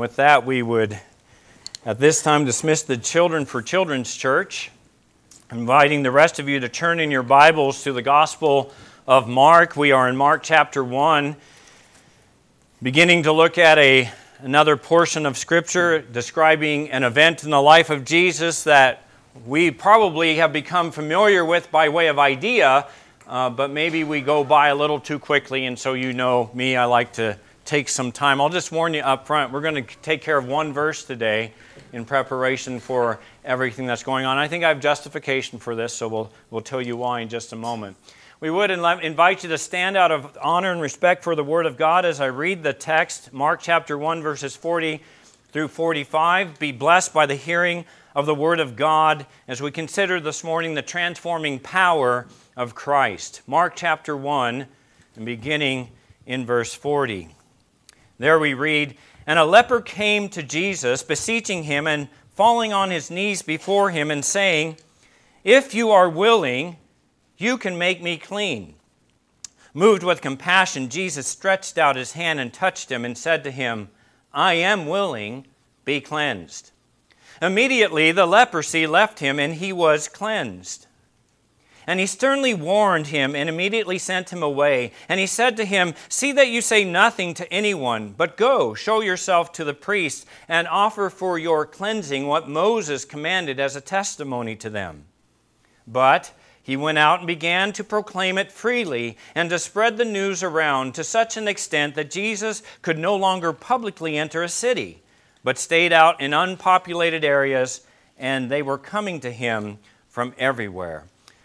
with that, we would at this time dismiss the children for Children's Church, inviting the rest of you to turn in your Bibles to the Gospel of Mark. We are in Mark chapter 1, beginning to look at another portion of Scripture describing an event in the life of Jesus that we probably have become familiar with by way of idea, but maybe we go by a little too quickly, and so you know me, I like to take some time. I'll just warn you up front, we're going to take care of one verse today in preparation for everything that's going on. I think I have justification for this, so we'll tell you why in just a moment. We would invite you to stand out of honor and respect for the Word of God as I read the text, Mark chapter 1, verses 40 through 45. Be blessed by the hearing of the Word of God as we consider this morning the transforming power of Christ. Mark chapter 1, and beginning in verse 40. There we read, "And a leper came to Jesus, beseeching him and falling on his knees before him and saying, 'If you are willing, you can make me clean.' Moved with compassion, Jesus stretched out his hand and touched him and said to him, 'I am willing, be cleansed.' Immediately the leprosy left him and he was cleansed. And he sternly warned him and immediately sent him away. And he said to him, 'See that you say nothing to anyone, but go, show yourself to the priest, and offer for your cleansing what Moses commanded as a testimony to them.' But he went out and began to proclaim it freely and to spread the news around to such an extent that Jesus could no longer publicly enter a city, but stayed out in unpopulated areas, and they were coming to him from everywhere."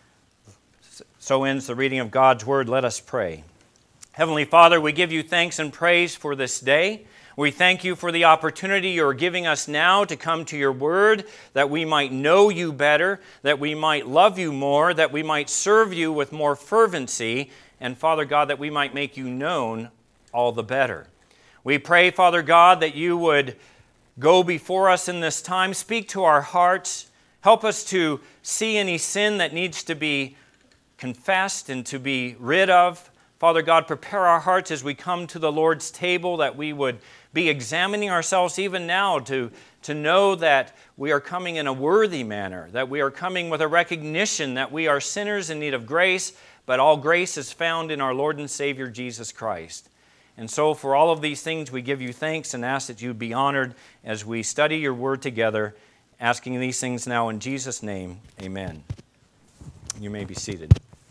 So ends the reading of God's Word. Let us pray. Heavenly Father, we give you thanks and praise for this day. We thank you for the opportunity you're giving us now to come to your Word, that we might know you better, that we might love you more, that we might serve you with more fervency, and Father God, that we might make you known all the better. We pray, Father God, that you would go before us in this time, speak to our hearts, help us to see any sin that needs to be confessed and to be rid of. Father God, prepare our hearts as we come to the Lord's table, that we would be examining ourselves even now to know that we are coming in a worthy manner, that we are coming with a recognition that we are sinners in need of grace, but all grace is found in our Lord and Savior Jesus Christ. And so for all of these things, we give you thanks and ask that you be honored as we study your word together, asking these things now in Jesus' name, amen. You may be seated.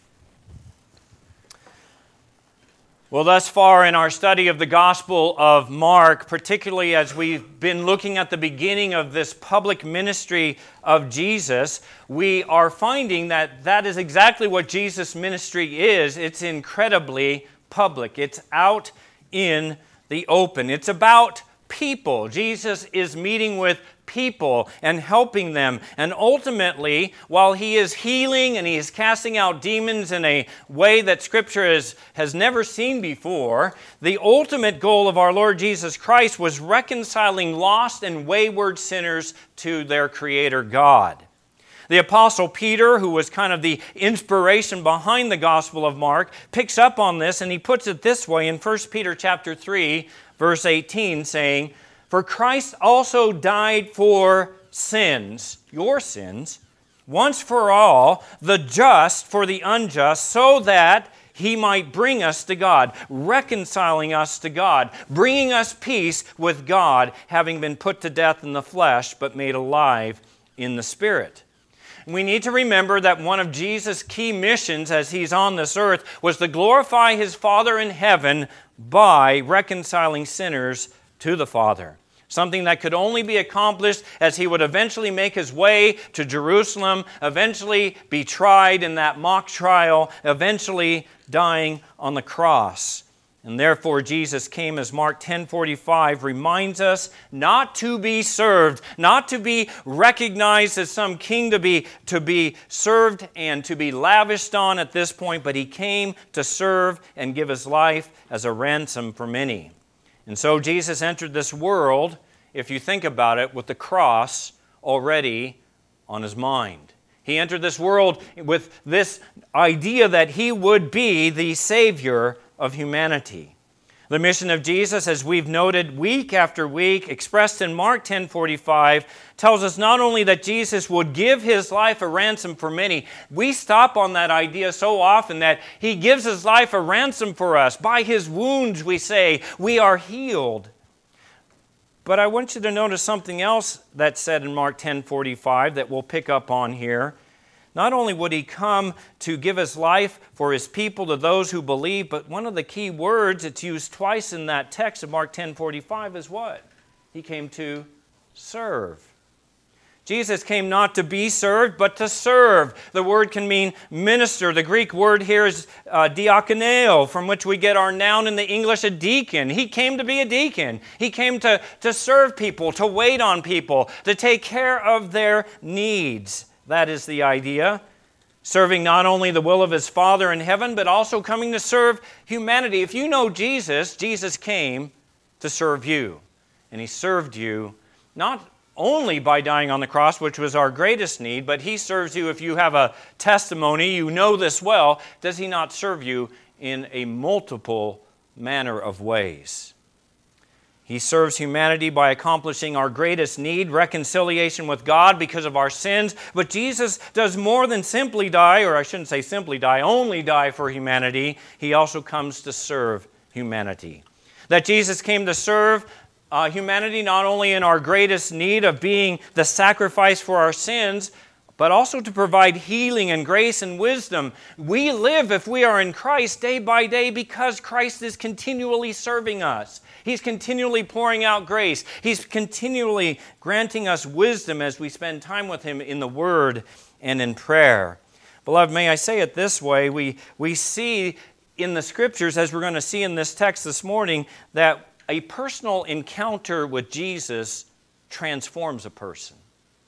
Well, thus far in our study of the Gospel of Mark, particularly as we've been looking at the beginning of this public ministry of Jesus, we are finding that that is exactly what Jesus' ministry is. It's incredibly public. It's out in the open. It's about people. Jesus is meeting with people and helping them. And ultimately, while he is healing and he is casting out demons in a way that Scripture has never seen before, the ultimate goal of our Lord Jesus Christ was reconciling lost and wayward sinners to their Creator God. The Apostle Peter, who was kind of the inspiration behind the Gospel of Mark, picks up on this and he puts it this way in 1 Peter chapter 3, verse 18, saying, "For Christ also died for sins," your sins, "once for all, the just for the unjust, so that he might bring us to God," reconciling us to God, bringing us peace with God, having been put to death in the flesh, but made alive in the Spirit. We need to remember that one of Jesus' key missions as he's on this earth was to glorify his Father in heaven by reconciling sinners to the Father. Something that could only be accomplished as he would eventually make his way to Jerusalem, eventually be tried in that mock trial, eventually dying on the cross. And therefore Jesus came, as Mark 10:45 reminds us, not to be served, not to be recognized as some king to be served and to be lavished on at this point, but he came to serve and give his life as a ransom for many. And so Jesus entered this world, if you think about it, with the cross already on his mind. He entered this world with this idea that he would be the Savior of humanity. The mission of Jesus, as we've noted week after week, expressed in Mark 10:45, tells us not only that Jesus would give his life a ransom for many. We stop on that idea so often that he gives his life a ransom for us. By his wounds, we say, we are healed. But I want you to notice something else that's said in Mark 10:45 that we'll pick up on here. Not only would he come to give his life for his people, to those who believe, but one of the key words that's used twice in that text of Mark 10:45 is what? He came to serve. Jesus came not to be served, but to serve. The word can mean minister. The Greek word here is diakoneo, from which we get our noun in the English, a deacon. He came to be a deacon. He came to serve people, to wait on people, to take care of their needs. That is the idea. Serving not only the will of his Father in heaven, but also coming to serve humanity. If you know Jesus, Jesus came to serve you. And he served you not only by dying on the cross, which was our greatest need, but he serves you if you have a testimony, you know this well. Does he not serve you in a multiple manner of ways? He serves humanity by accomplishing our greatest need, reconciliation with God because of our sins. But Jesus does more than simply die, or I shouldn't say simply die, only die for humanity. He also comes to serve humanity. That Jesus came to serve humanity not only in our greatest need of being the sacrifice for our sins, but also to provide healing and grace and wisdom. We live, if we are in Christ, day by day because Christ is continually serving us. He's continually pouring out grace. He's continually granting us wisdom as we spend time with him in the Word and in prayer. Beloved, may I say it this way, we see in the Scriptures, as we're going to see in this text this morning, that a personal encounter with Jesus transforms a person.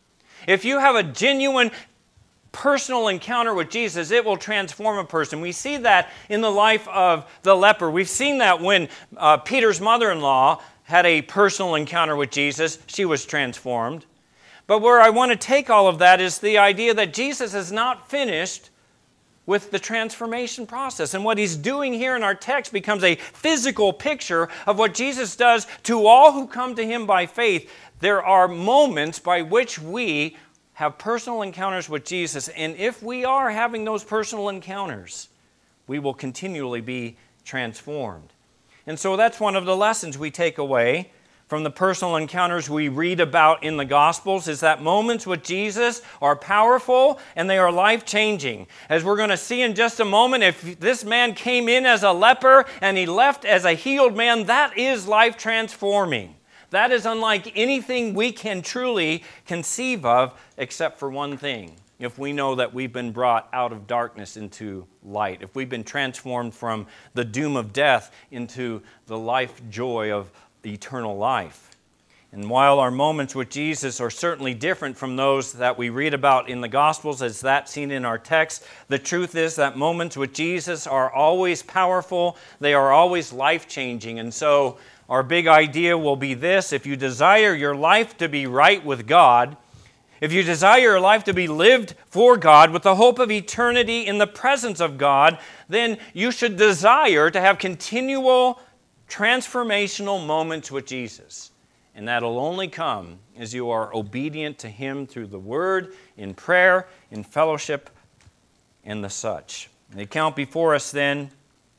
If you have a genuine personal encounter with Jesus, it will transform a person. We see that in the life of the leper. We've seen that when Peter's mother-in-law had a personal encounter with Jesus, she was transformed. But where I want to take all of that is the idea that Jesus is not finished with the transformation process. And what he's doing here in our text becomes a physical picture of what Jesus does to all who come to him by faith. There are moments by which we have personal encounters with Jesus, and if we are having those personal encounters, we will continually be transformed. And so that's one of the lessons we take away from the personal encounters we read about in the Gospels, is that moments with Jesus are powerful and they are life-changing. As we're going to see in just a moment, if this man came in as a leper and he left as a healed man, that is life-transforming. That is unlike anything we can truly conceive of, except for one thing. If we know that we've been brought out of darkness into light, if we've been transformed from the doom of death into the life joy of the eternal life. And while our moments with Jesus are certainly different from those that we read about in the Gospels, as that's seen in our text, the truth is that moments with Jesus are always powerful, they are always life-changing. And so our big idea will be this: if you desire your life to be right with God, if you desire your life to be lived for God with the hope of eternity in the presence of God, then you should desire to have continual transformational moments with Jesus. And that'll only come as you are obedient to him through the Word, in prayer, in fellowship, and the such. The account before us then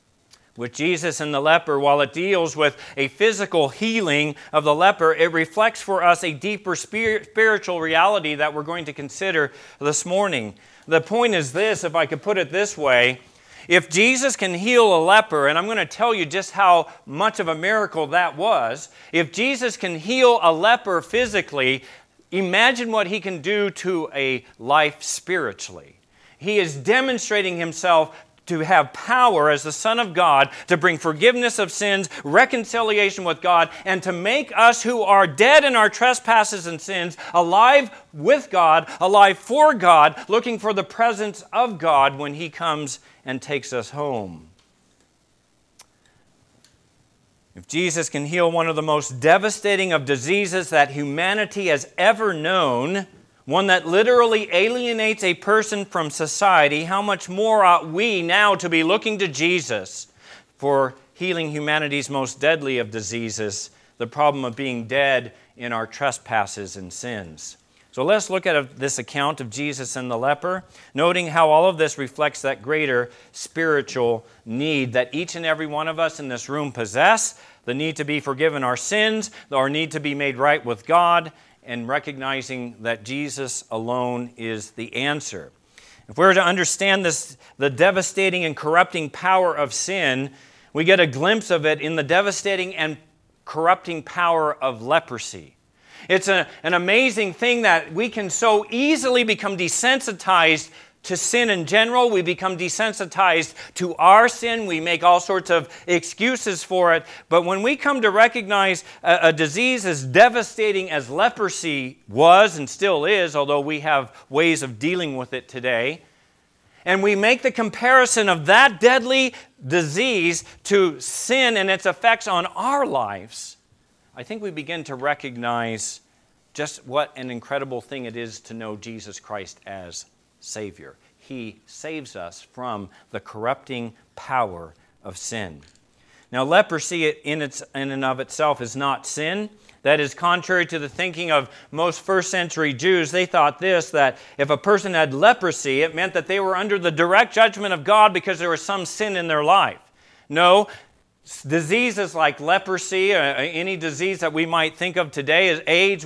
with Jesus and the leper, while it deals with a physical healing of the leper, it reflects for us a deeper spiritual reality that we're going to consider this morning. The point is this, if I could put it this way: if Jesus can heal a leper, and I'm going to tell you just how much of a miracle that was, if Jesus can heal a leper physically, imagine what he can do to a life spiritually. He is demonstrating himself to have power as the Son of God to bring forgiveness of sins, reconciliation with God, and to make us who are dead in our trespasses and sins alive with God, alive for God, looking for the presence of God when he comes and takes us home. If Jesus can heal one of the most devastating of diseases that humanity has ever known, one that literally alienates a person from society, how much more ought we now to be looking to Jesus for healing humanity's most deadly of diseases, the problem of being dead in our trespasses and sins. So let's look at this account of Jesus and the leper, noting how all of this reflects that greater spiritual need that each and every one of us in this room possess, the need to be forgiven our sins, our need to be made right with God, and recognizing that Jesus alone is the answer. If we're to understand this, the devastating and corrupting power of sin, we get a glimpse of it in the devastating and corrupting power of leprosy. It's an amazing thing that we can so easily become desensitized to sin in general. We become desensitized to our sin. We make all sorts of excuses for it. But when we come to recognize a disease as devastating as leprosy was and still is, although we have ways of dealing with it today, and we make the comparison of that deadly disease to sin and its effects on our lives, I think we begin to recognize just what an incredible thing it is to know Jesus Christ as Savior. He saves us from the corrupting power of sin. Now, leprosy in and of itself is not sin. That is contrary to the thinking of most first century Jews. They thought that if a person had leprosy, it meant that they were under the direct judgment of God because there was some sin in their life. No, diseases like leprosy, any disease that we might think of today as AIDS,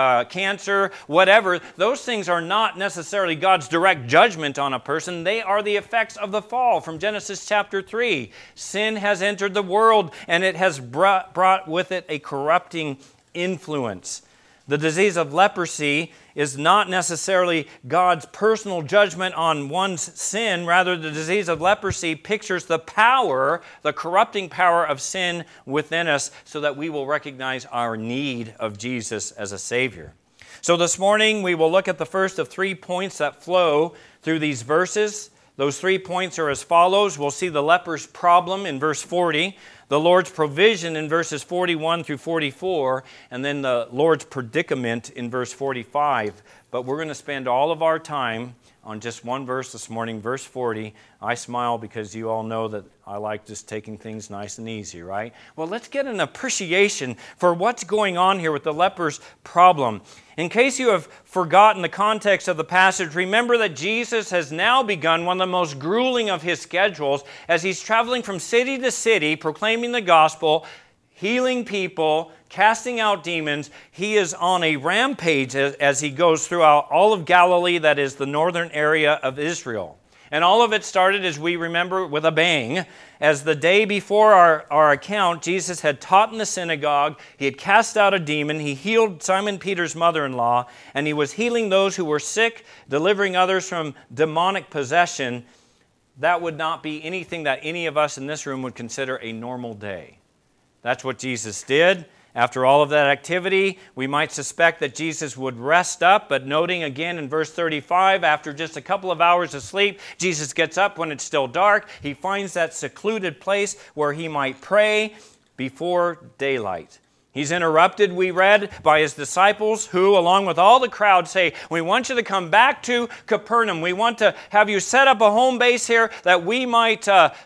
cancer, whatever, those things are not necessarily God's direct judgment on a person. They are the effects of the fall from Genesis chapter 3. Sin has entered the world and it has brought with it a corrupting influence. The disease of leprosy is not necessarily God's personal judgment on one's sin. Rather, the disease of leprosy pictures the power, the corrupting power of sin within us so that we will recognize our need of Jesus as a Savior. So this morning, we will look at the first of 3 points that flow through these verses. Those 3 points are as follows. We'll see the leper's problem in verse 40, the Lord's provision in verses 41 through 44, and then the Lord's predicament in verse 45. But we're going to spend all of our time on just one verse this morning, verse 40. I smile because you all know that I like just taking things nice and easy, right? Well, let's get an appreciation for what's going on here with the leper's problem. In case you have forgotten the context of the passage, remember that Jesus has now begun one of the most grueling of his schedules as he's traveling from city to city, proclaiming the gospel, healing people, casting out demons. He is on a rampage as he goes throughout all of Galilee, that is the northern area of Israel. And all of it started, as we remember, with a bang. As the day before our account, Jesus had taught in the synagogue, he had cast out a demon, he healed Simon Peter's mother-in-law, and he was healing those who were sick, delivering others from demonic possession. That would not be anything that any of us in this room would consider a normal day. That's what Jesus did. After all of that activity, we might suspect that Jesus would rest up, but noting again in verse 35, after just a couple of hours of sleep, Jesus gets up when it's still dark. He finds that secluded place where he might pray before daylight. He's interrupted, we read, by his disciples who, along with all the crowd, say, "We want you to come back to Capernaum. We want to have you set up a home base here that we might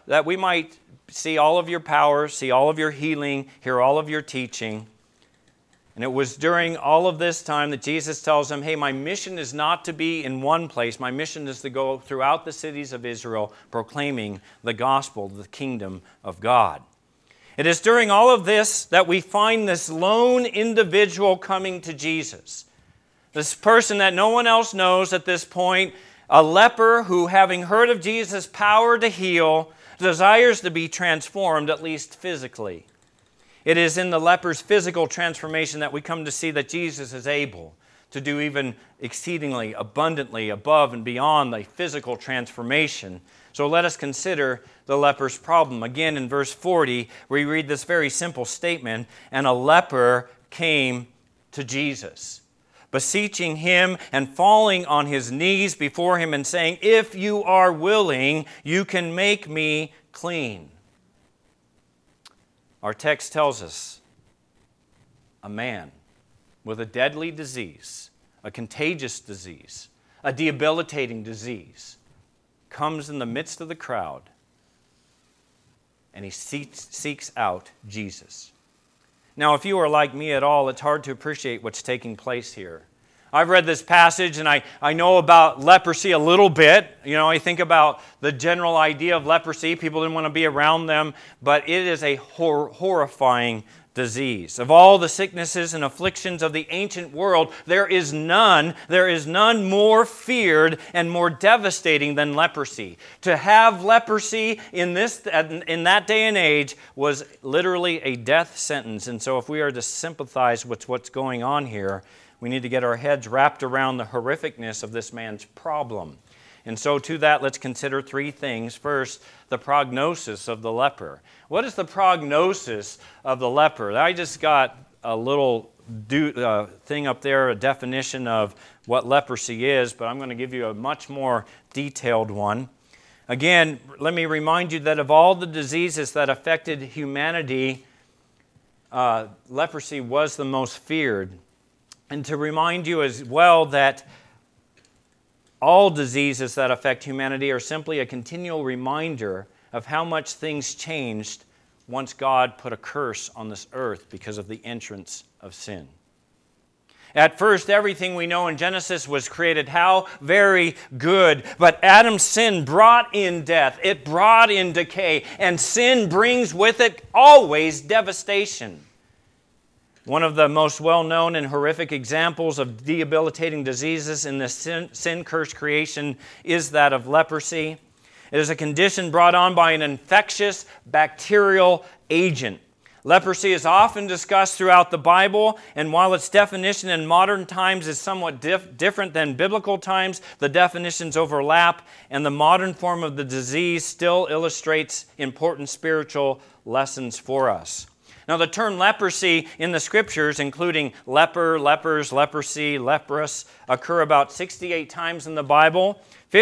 see all of your power, see all of your healing, hear all of your teaching." And it was during all of this time that Jesus tells them, hey, my mission is not to be in one place. My mission is to go throughout the cities of Israel proclaiming the gospel, the kingdom of God. It is during all of this that we find this lone individual coming to Jesus. This person that no one else knows at this point, a leper who, having heard of Jesus' power to heal, desires to be transformed, at least physically. It is in the leper's physical transformation that we come to see that Jesus is able to do even exceedingly abundantly above and beyond the physical transformation. So let us consider the leper's problem. Again, in verse 40, we read this very simple statement, "And a leper came to Jesus, beseeching him and falling on his knees before him and saying, 'If you are willing, you can make me clean.'" Our text tells us a man with a deadly disease, a contagious disease, a debilitating disease, comes in the midst of the crowd and he seeks out Jesus. Now, if you are like me at all, it's hard to appreciate what's taking place here. I've read this passage and I know about leprosy a little bit. You know, I think about the general idea of leprosy. People didn't want to be around them, but it is a horrifying disease. Of all the sicknesses and afflictions of the ancient world, there is none more feared and more devastating than leprosy. To have leprosy in that day and age was literally a death sentence. And so if we are to sympathize with what's going on here, we need to get our heads wrapped around the horrificness of this man's problem. And so to that, let's consider three things. First, the prognosis of the leper. What is the prognosis of the leper? I just got a little thing up there, a definition of what leprosy is, but I'm going to give you a much more detailed one. Again, let me remind you that of all the diseases that affected humanity, leprosy was the most feared. And to remind you as well that all diseases that affect humanity are simply a continual reminder of how much things changed once God put a curse on this earth because of the entrance of sin. At first, everything we know in Genesis was created how? Very good. But Adam's sin brought in death. It brought in decay. And sin brings with it always devastation. One of the most well-known and horrific examples of debilitating diseases in this sin-cursed creation is that of leprosy. It is a condition brought on by an infectious bacterial agent. Leprosy is often discussed throughout the Bible, and while its definition in modern times is somewhat different than biblical times, the definitions overlap, and the modern form of the disease still illustrates important spiritual lessons for us. Now, the term leprosy in the Scriptures, including leper, lepers, leprosy, leprous, occur about 68 times in the Bible,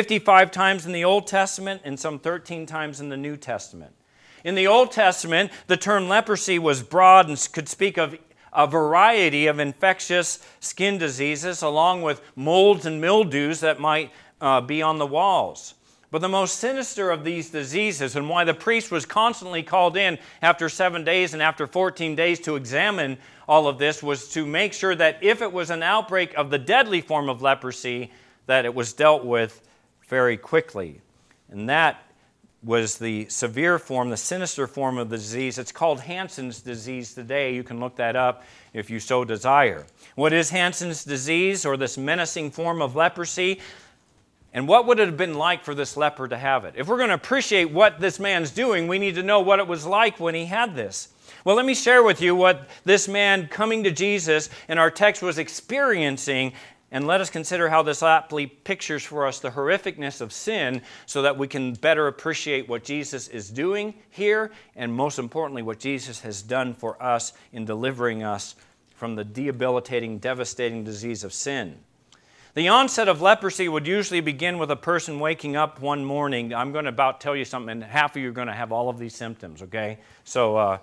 55 times in the Old Testament, and some 13 times in the New Testament. In the Old Testament, the term leprosy was broad and could speak of a variety of infectious skin diseases, along with molds and mildews that might be on the walls. But the most sinister of these diseases, and why the priest was constantly called in after 7 days and after 14 days to examine all of this, was to make sure that if it was an outbreak of the deadly form of leprosy, that it was dealt with very quickly. And that was the severe form, the sinister form of the disease. It's called Hansen's disease today. You can look that up if you so desire. What is Hansen's disease, or this menacing form of leprosy? And what would it have been like for this leper to have it? If we're going to appreciate what this man's doing, we need to know what it was like when he had this. Well, let me share with you what this man coming to Jesus in our text was experiencing, and let us consider how this aptly pictures for us the horrificness of sin so that we can better appreciate what Jesus is doing here, and most importantly, what Jesus has done for us in delivering us from the debilitating, devastating disease of sin. The onset of leprosy would usually begin with a person waking up one morning. I'm going to about tell you something, and half of you are going to have all of these symptoms, okay? So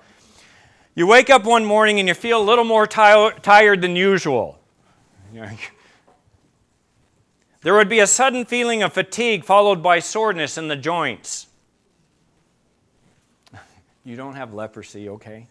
you wake up one morning and you feel a little more tired than usual. There would be a sudden feeling of fatigue followed by soreness in the joints. You don't have leprosy, okay?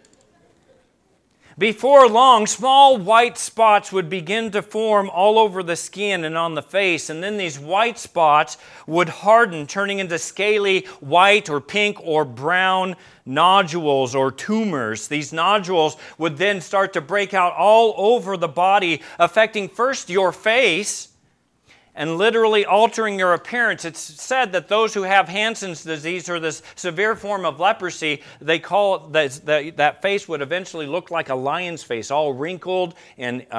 Before long, small white spots would begin to form all over the skin and on the face, and then these white spots would harden, turning into scaly white or pink or brown nodules or tumors. These nodules would then start to break out all over the body, affecting first your face and literally altering your appearance. It's said that those who have Hansen's disease, or this severe form of leprosy, they call it that face would eventually look like a lion's face, all wrinkled and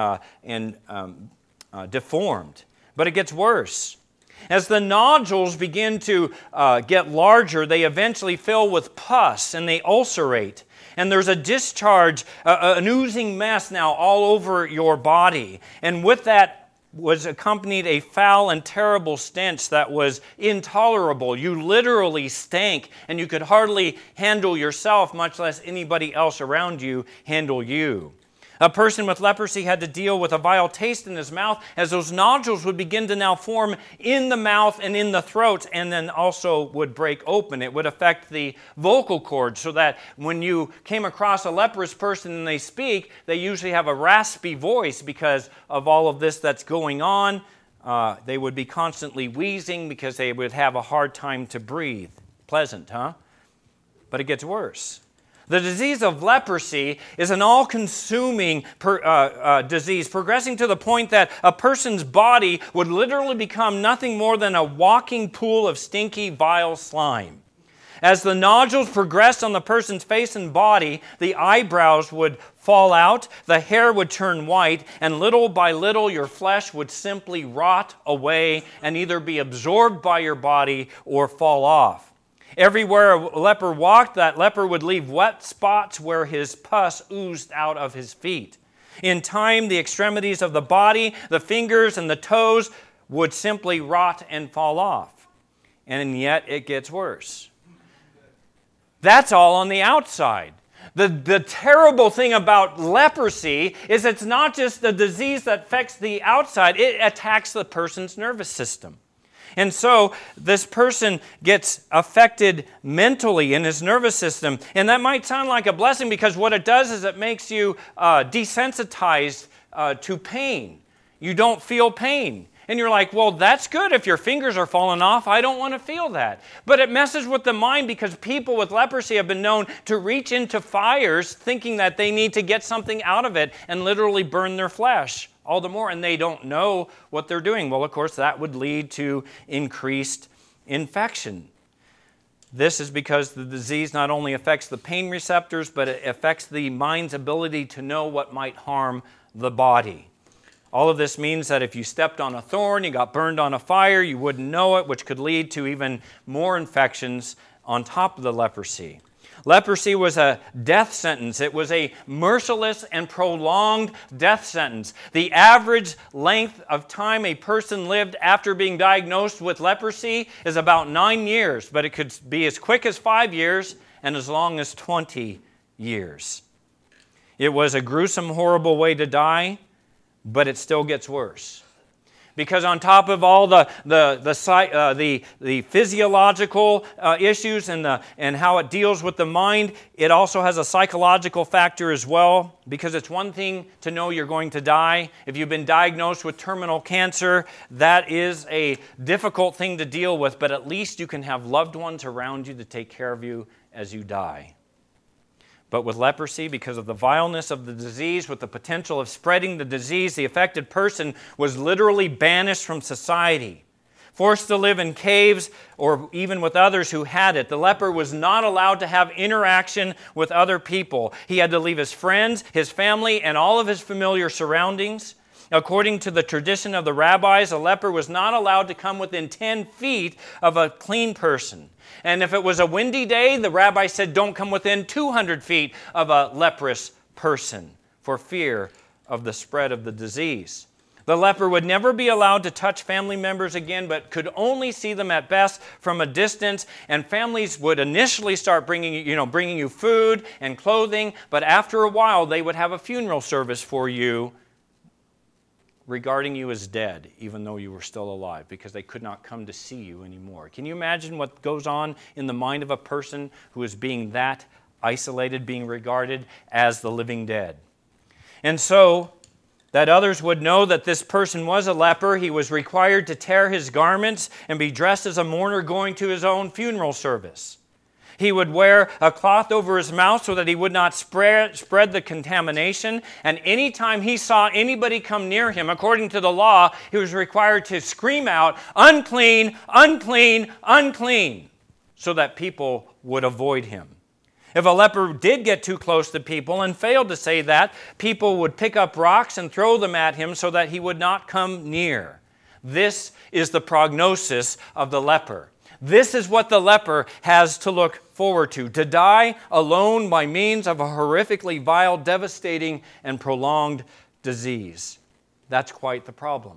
deformed. But it gets worse. As the nodules begin to get larger, they eventually fill with pus and they ulcerate. And there's a discharge, an oozing mess now all over your body. And with that was accompanied a foul and terrible stench that was intolerable. You literally stank, and you could hardly handle yourself, much less anybody else around you handle you. A person with leprosy had to deal with a vile taste in his mouth, as those nodules would begin to now form in the mouth and in the throat, and then also would break open. It would affect the vocal cords, so that when you came across a leprous person and they speak, they usually have a raspy voice because of all of this that's going on. They would be constantly wheezing because they would have a hard time to breathe. Pleasant, huh? But it gets worse. The disease of leprosy is an all-consuming disease, progressing to the point that a person's body would literally become nothing more than a walking pool of stinky, vile slime. As the nodules progressed on the person's face and body, the eyebrows would fall out, the hair would turn white, and little by little your flesh would simply rot away and either be absorbed by your body or fall off. Everywhere a leper walked, that leper would leave wet spots where his pus oozed out of his feet. In time, the extremities of the body, the fingers and the toes would simply rot and fall off. And yet it gets worse. That's all on the outside. The terrible thing about leprosy is it's not just a disease that affects the outside, it attacks the person's nervous system. And so this person gets affected mentally in his nervous system. And that might sound like a blessing because what it does is it makes you desensitized to pain. You don't feel pain. And you're like, well, that's good if your fingers are falling off. I don't want to feel that. But it messes with the mind because people with leprosy have been known to reach into fires thinking that they need to get something out of it and literally burn their flesh all the more, and they don't know what they're doing. Well, of course, that would lead to increased infection. This is because the disease not only affects the pain receptors, but it affects the mind's ability to know what might harm the body. All of this means that if you stepped on a thorn, you got burned on a fire, you wouldn't know it, which could lead to even more infections on top of the leprosy. Leprosy was a death sentence. It was a merciless and prolonged death sentence. The average length of time a person lived after being diagnosed with leprosy is about 9 years, but it could be as quick as 5 years and as long as 20 years. It was a gruesome, horrible way to die, but it still gets worse. Because on top of all the physiological issues and how it deals with the mind, it also has a psychological factor as well. Because it's one thing to know you're going to die. If you've been diagnosed with terminal cancer, that is a difficult thing to deal with, but at least you can have loved ones around you to take care of you as you die. But with leprosy, because of the vileness of the disease, with the potential of spreading the disease, the affected person was literally banished from society, forced to live in caves or even with others who had it. The leper was not allowed to have interaction with other people. He had to leave his friends, his family, and all of his familiar surroundings. According to the tradition of the rabbis, a leper was not allowed to come within 10 feet of a clean person. And if it was a windy day, the rabbi said, don't come within 200 feet of a leprous person for fear of the spread of the disease. The leper would never be allowed to touch family members again, but could only see them at best from a distance. And families would initially start bringing you food and clothing, but after a while, they would have a funeral service for you regarding you as dead, even though you were still alive, because they could not come to see you anymore. Can you imagine what goes on in the mind of a person who is being that isolated, being regarded as the living dead? And so, that others would know that this person was a leper, he was required to tear his garments and be dressed as a mourner going to his own funeral service. He would wear a cloth over his mouth so that he would not spread the contamination. And anytime he saw anybody come near him, according to the law, he was required to scream out, unclean, unclean, unclean, so that people would avoid him. If a leper did get too close to people and failed to say that, people would pick up rocks and throw them at him so that he would not come near. This is the prognosis of the leper. This is what the leper has to look forward to die alone by means of a horrifically vile, devastating, and prolonged disease. That's quite the problem.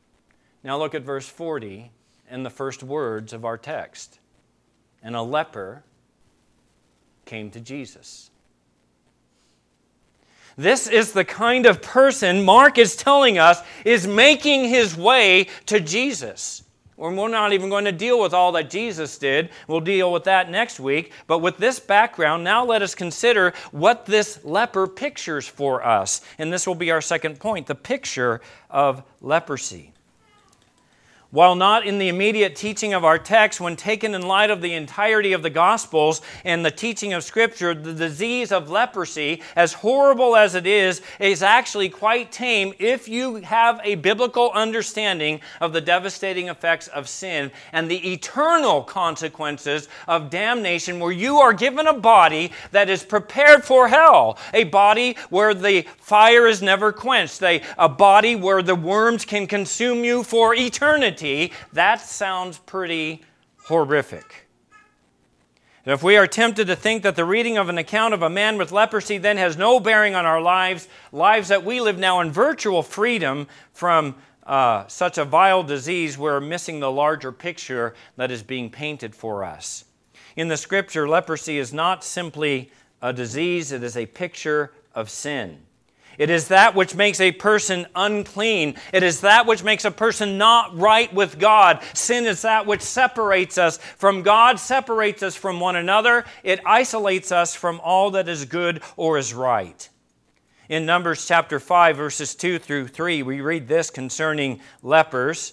Now look at verse 40 and the first words of our text. And a leper came to Jesus. This is the kind of person Mark is telling us is making his way to Jesus. We're not even going to deal with all that Jesus did. We'll deal with that next week. But with this background, now let us consider what this leper pictures for us. And this will be our second point, the picture of leprosy. While not in the immediate teaching of our text, when taken in light of the entirety of the Gospels and the teaching of Scripture, the disease of leprosy, as horrible as it is actually quite tame if you have a biblical understanding of the devastating effects of sin and the eternal consequences of damnation, where you are given a body that is prepared for hell, a body where the fire is never quenched, a body where the worms can consume you for eternity. That sounds pretty horrific. And if we are tempted to think that the reading of an account of a man with leprosy then has no bearing on our lives that we live now in virtual freedom from such a vile disease, we're missing the larger picture that is being painted for us. In the Scripture, leprosy is not simply a disease, it is a picture of sin. It is that which makes a person unclean. It is that which makes a person not right with God. Sin is that which separates us from God, separates us from one another. It isolates us from all that is good or is right. In Numbers chapter 5, verses 2 through 3, we read this concerning lepers.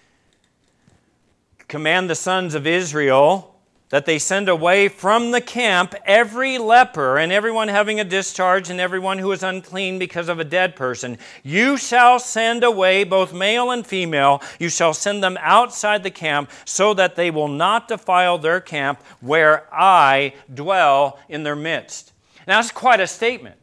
Command the sons of Israel that they send away from the camp every leper and everyone having a discharge and everyone who is unclean because of a dead person. You shall send away both male and female. You shall send them outside the camp so that they will not defile their camp where I dwell in their midst. Now, that's quite a statement.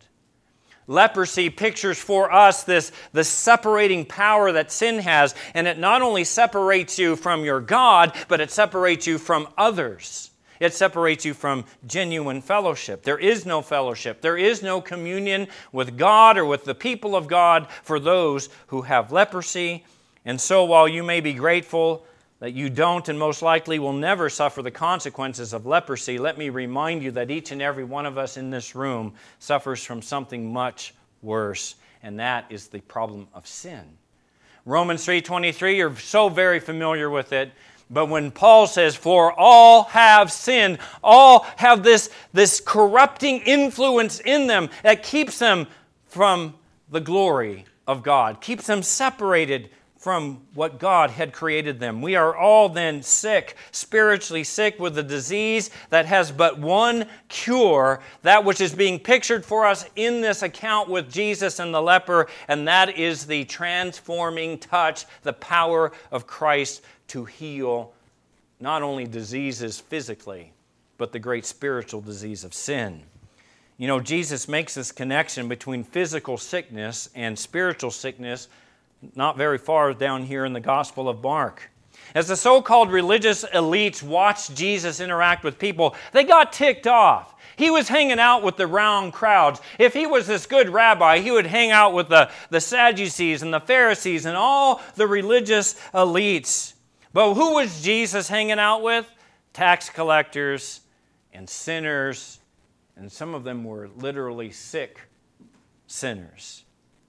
Leprosy pictures for us the separating power that sin has, and it not only separates you from your God, but it separates you from others. It separates you from genuine fellowship. There is no fellowship. There is no communion with God or with the people of God for those who have leprosy. And so while you may be grateful that you don't and most likely will never suffer the consequences of leprosy, let me remind you that each and every one of us in this room suffers from something much worse, and that is the problem of sin. Romans 3:23, you're so very familiar with it, but when Paul says, for all have sinned, all have this corrupting influence in them that keeps them from the glory of God, keeps them separated from what God had created them. We are all then sick, spiritually sick with a disease that has but one cure, that which is being pictured for us in this account with Jesus and the leper, and that is the transforming touch, the power of Christ to heal not only diseases physically, but the great spiritual disease of sin. You know, Jesus makes this connection between physical sickness and spiritual sickness not very far down here in the Gospel of Mark. As the so-called religious elites watched Jesus interact with people, they got ticked off. He was hanging out with the round crowds. If he was this good rabbi, he would hang out with the Sadducees and the Pharisees and all the religious elites. But who was Jesus hanging out with? Tax collectors and sinners, and some of them were literally sick sinners.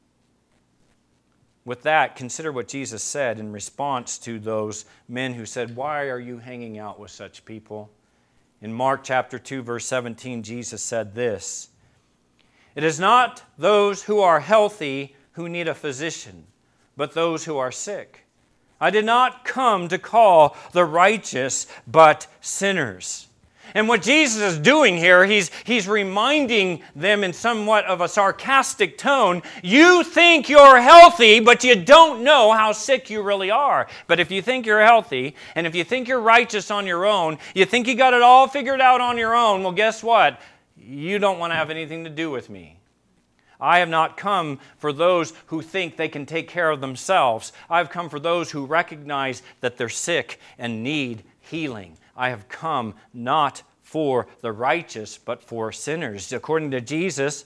With that, consider what Jesus said in response to those men who said, why are you hanging out with such people? In Mark chapter 2, verse 17, Jesus said this, it is not those who are healthy who need a physician, but those who are sick. I did not come to call the righteous, but sinners. And what Jesus is doing here, he's reminding them in somewhat of a sarcastic tone, you think you're healthy, but you don't know how sick you really are. But if you think you're healthy, and if you think you're righteous on your own, you think you got it all figured out on your own, well, guess what? You don't want to have anything to do with me. I have not come for those who think they can take care of themselves. I've come for those who recognize that they're sick and need healing. I have come not for the righteous, but for sinners. According to Jesus,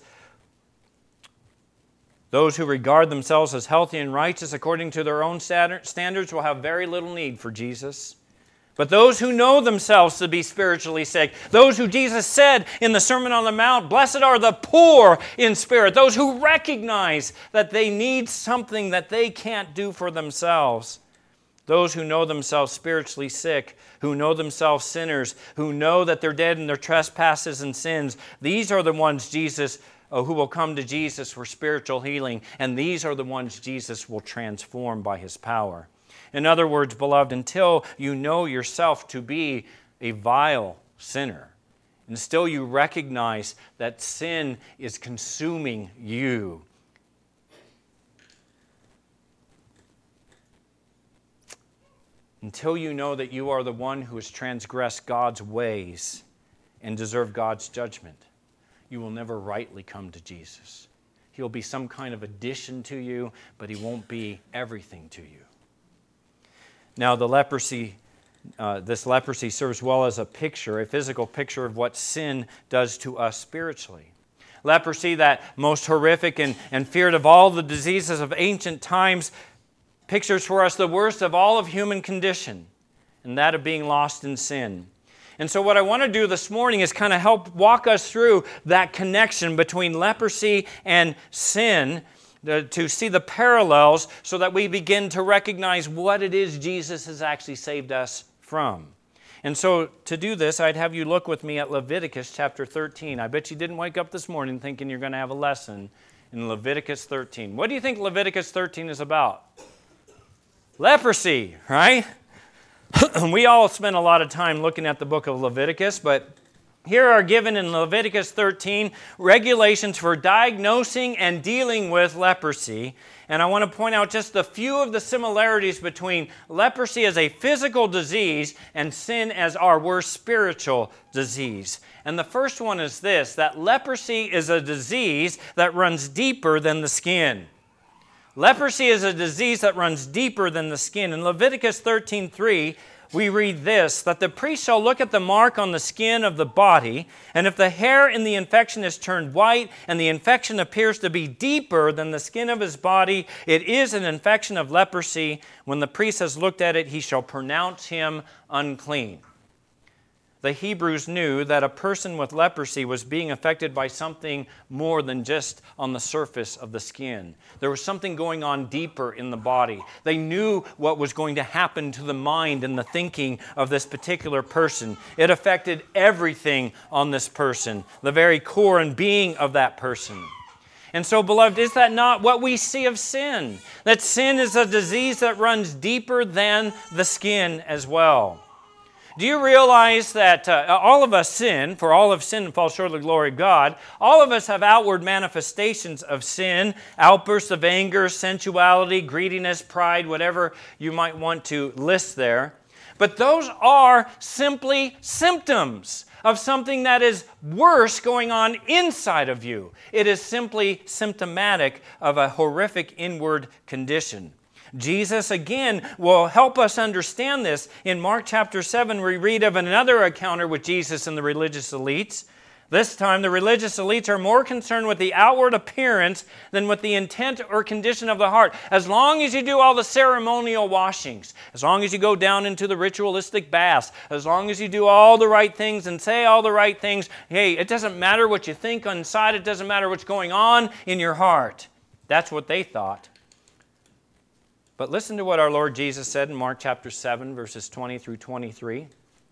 those who regard themselves as healthy and righteous according to their own standards will have very little need for Jesus. But those who know themselves to be spiritually sick, those who Jesus said in the Sermon on the Mount, blessed are the poor in spirit, those who recognize that they need something that they can't do for themselves, those who know themselves spiritually sick, who know themselves sinners, who know that they're dead in their trespasses and sins, these are the ones who will come to Jesus for spiritual healing, and these are the ones Jesus will transform by His power. In other words, beloved, until you know yourself to be a vile sinner, and still you recognize that sin is consuming you, until you know that you are the one who has transgressed God's ways and deserve God's judgment, you will never rightly come to Jesus. He'll be some kind of addition to you, but He won't be everything to you. Now, this leprosy serves well as a physical picture of what sin does to us spiritually. Leprosy, that most horrific and feared of all the diseases of ancient times, pictures for us the worst of all of human condition, and that of being lost in sin. And so what I want to do this morning is kind of help walk us through that connection between leprosy and sin, to see the parallels so that we begin to recognize what it is Jesus has actually saved us from. And so to do this, I'd have you look with me at Leviticus chapter 13. I bet you didn't wake up this morning thinking you're going to have a lesson in Leviticus 13. What do you think Leviticus 13 is about? Leprosy, right? We all spend a lot of time looking at the book of Leviticus, but here are given in Leviticus 13 regulations for diagnosing and dealing with leprosy. And I want to point out just a few of the similarities between leprosy as a physical disease and sin as our worst spiritual disease. And the first one is this, that leprosy is a disease that runs deeper than the skin. Leprosy is a disease that runs deeper than the skin. In Leviticus 13:3, we read this, that the priest shall look at the mark on the skin of the body, and if the hair in the infection is turned white, and the infection appears to be deeper than the skin of his body, it is an infection of leprosy. When the priest has looked at it, he shall pronounce him unclean. The Hebrews knew that a person with leprosy was being affected by something more than just on the surface of the skin. There was something going on deeper in the body. They knew what was going to happen to the mind and the thinking of this particular person. It affected everything on this person, the very core and being of that person. And so, beloved, is that not what we see of sin? That sin is a disease that runs deeper than the skin as well. Do you realize that all of us sin, for all have sinned and fall short of the glory of God? All of us have outward manifestations of sin, outbursts of anger, sensuality, greediness, pride, whatever you might want to list there. But those are simply symptoms of something that is worse going on inside of you. It is simply symptomatic of a horrific inward condition. Jesus, again, will help us understand this. In Mark chapter 7, we read of another encounter with Jesus and the religious elites. This time, the religious elites are more concerned with the outward appearance than with the intent or condition of the heart. As long as you do all the ceremonial washings, as long as you go down into the ritualistic baths, as long as you do all the right things and say all the right things, hey, it doesn't matter what you think inside, it doesn't matter what's going on in your heart. That's what they thought. But listen to what our Lord Jesus said in Mark chapter 7, verses 20 through 23.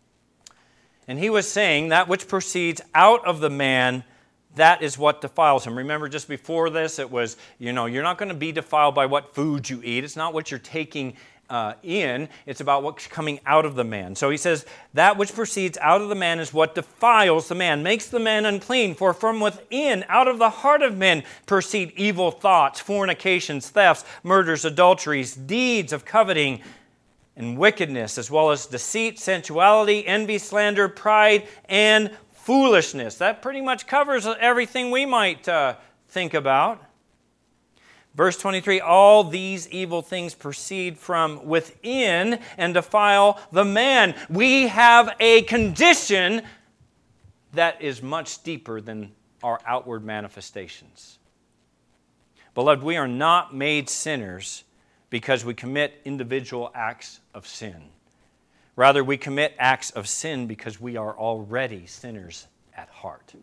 And He was saying, that which proceeds out of the man, that is what defiles him. Remember, just before this, it was, you're not going to be defiled by what food you eat. It's not what you're taking in. It's about what's coming out of the man. So He says, that which proceeds out of the man is what defiles the man, makes the man unclean. For from within, out of the heart of men, proceed evil thoughts, fornications, thefts, murders, adulteries, deeds of coveting, and wickedness, as well as deceit, sensuality, envy, slander, pride, and foolishness. That pretty much covers everything we might think about. Verse 23, all these evil things proceed from within and defile the man. We have a condition that is much deeper than our outward manifestations. Beloved, we are not made sinners because we commit individual acts of sin. Rather, we commit acts of sin because we are already sinners at heart.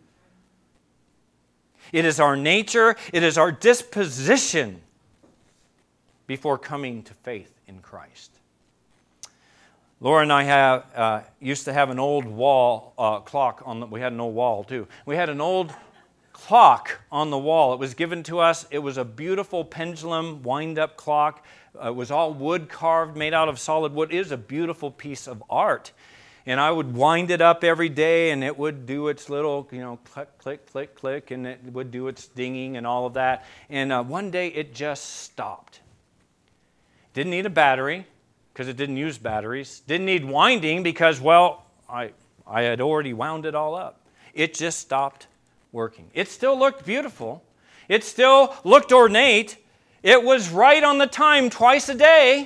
It is our nature, it is our disposition before coming to faith in Christ. Laura and I used to have an old wall clock we had an old wall too. We had an old clock on the wall. It was given to us. It was a beautiful pendulum wind-up clock. It was all wood carved, made out of solid wood. It was a beautiful piece of art. And I would wind it up every day, and it would do its little, click, click, click, click, and it would do its dinging and all of that. And one day it just stopped. Didn't need a battery, because it didn't use batteries. Didn't need winding, because, I had already wound it all up. It just stopped working. It still looked beautiful. It still looked ornate. It was right on the time twice a day.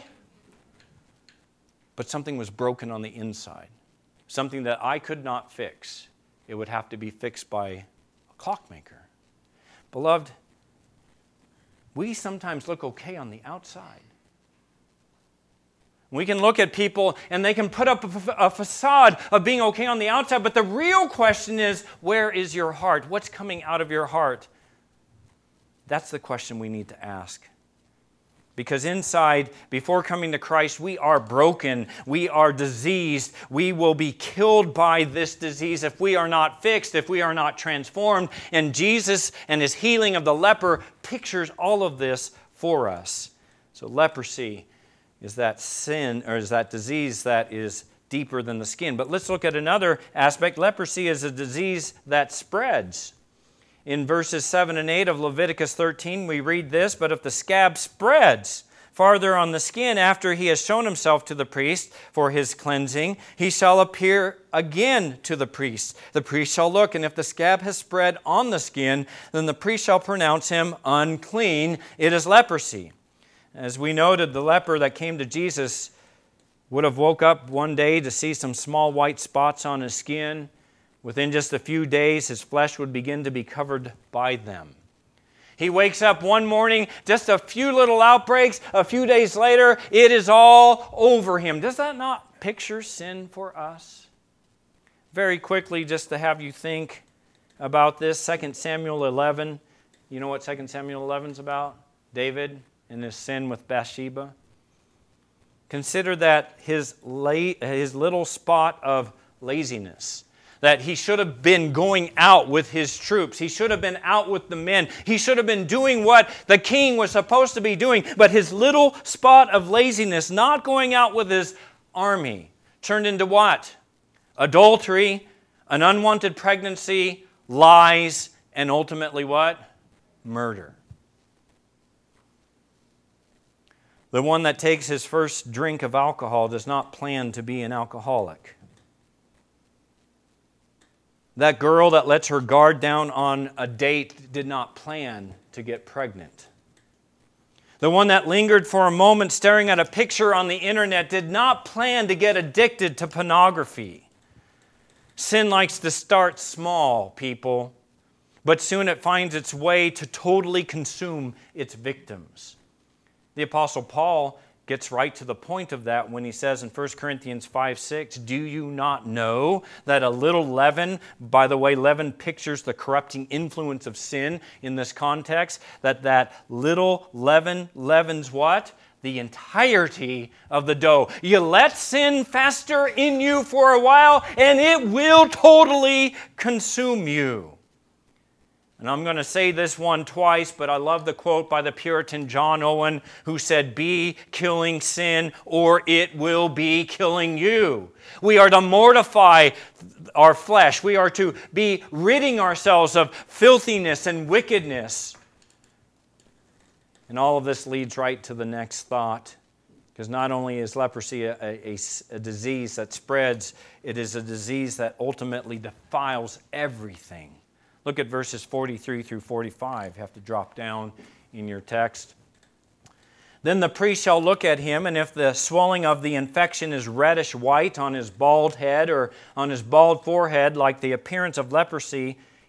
But something was broken on the inside. Something that I could not fix. It would have to be fixed by a clockmaker. Beloved, we sometimes look okay on the outside. We can look at people and they can put up a facade of being okay on the outside, but the real question is, where is your heart? What's coming out of your heart? That's the question we need to ask. Because inside, before coming to Christ, we are broken, we are diseased, we will be killed by this disease if we are not fixed, if we are not transformed. And Jesus and His healing of the leper pictures all of this for us. So leprosy is that sin, or is that disease that is deeper than the skin. But let's look at another aspect. Leprosy is a disease that spreads. In verses 7 and 8 of Leviticus 13, we read this, "But if the scab spreads farther on the skin after he has shown himself to the priest for his cleansing, he shall appear again to the priest. The priest shall look, and if the scab has spread on the skin, then the priest shall pronounce him unclean. It is leprosy." As we noted, the leper that came to Jesus would have woke up one day to see some small white spots on his skin. Within just a few days, his flesh would begin to be covered by them. He wakes up one morning, just a few little outbreaks. A few days later, it is all over him. Does that not picture sin for us? Very quickly, just to have you think about this, 2 Samuel 11. You know what 2 Samuel 11 is about? David and his sin with Bathsheba. Consider that his little spot of laziness, that he should have been going out with his troops. He should have been out with the men. He should have been doing what the king was supposed to be doing. But his little spot of laziness, not going out with his army, turned into what? Adultery, an unwanted pregnancy, lies, and ultimately what? Murder. The one that takes his first drink of alcohol does not plan to be an alcoholic. That girl that lets her guard down on a date did not plan to get pregnant. The one that lingered for a moment staring at a picture on the internet did not plan to get addicted to pornography. Sin likes to start small, people, but soon it finds its way to totally consume its victims. The Apostle Paul gets right to the point of that when he says in 1 Corinthians 5:6, "Do you not know that a little leaven," by the way, leaven pictures the corrupting influence of sin in this context, that little leaven leavens what? The entirety of the dough. You let sin fester in you for a while, and it will totally consume you. And I'm going to say this one twice, but I love the quote by the Puritan John Owen, who said, "Be killing sin, or it will be killing you." We are to mortify our flesh. We are to be ridding ourselves of filthiness and wickedness. And all of this leads right to the next thought, because not only is leprosy a disease that spreads, it is a disease that ultimately defiles everything. Look at verses 43 through 45. You have to drop down in your text. "Then the priest shall look at him, and if the swelling of the infection is reddish white on his bald head or on his bald forehead, like the appearance of leprosy,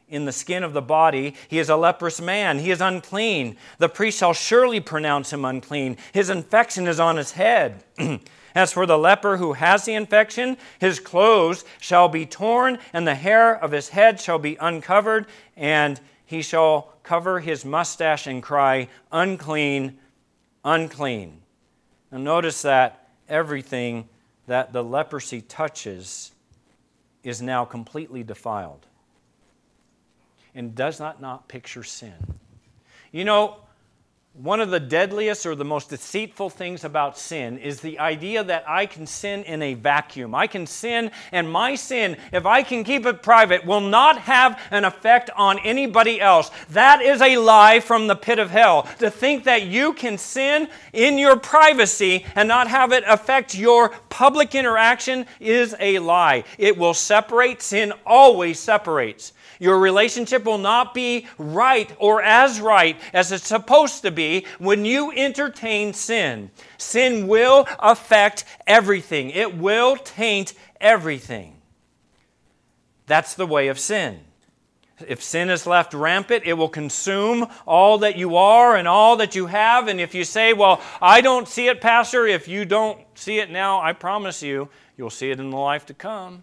in the skin of the body, he is a leprous man. He is unclean. The priest shall surely pronounce him unclean. His infection is on his head. As for the leper who has the infection, his clothes shall be torn, and the hair of his head shall be uncovered, and he shall cover his mustache and cry, unclean, unclean. Now notice that everything that the leprosy touches is now completely defiled. And does that not picture sin? You know, one of the deadliest or the most deceitful things about sin is the idea that I can sin in a vacuum. I can sin, and my sin, if I can keep it private, will not have an effect on anybody else. That is a lie from the pit of hell. To think that you can sin in your privacy and not have it affect your public interaction is a lie. It will separate. Sin always separates. Your relationship will not be right or as right as it's supposed to be when you entertain sin. Sin will affect everything. It will taint everything. That's the way of sin. If sin is left rampant, it will consume all that you are and all that you have. And if you say, well, I don't see it, Pastor, if you don't see it now, I promise you, you'll see it in the life to come.